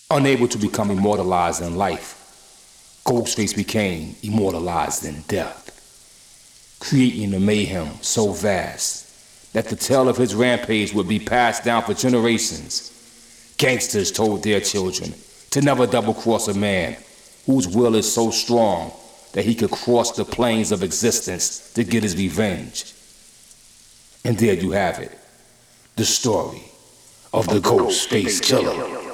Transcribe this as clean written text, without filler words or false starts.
Unable to become immortalized in life, Ghostface became immortalized in death, creating a mayhem so vast that the tale of his rampage would be passed down for generations. Gangsters told their children to never double-cross a man whose will is so strong that he could cross the plains of existence to get his revenge. And there you have it, the story of the Ghostface Killer.